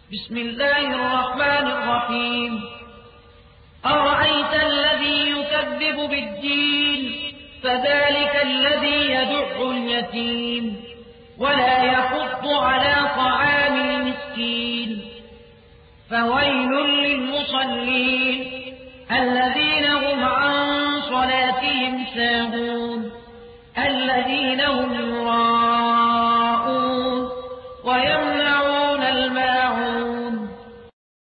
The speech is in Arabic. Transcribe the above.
بسم الله الرحمن الرحيم أرأيت الذي يكذب بالدين فذلك الذي يدع اليتيم ولا يحض على طعام المسكين فويل للمصلين الذين هم عن صلاتهم ساهون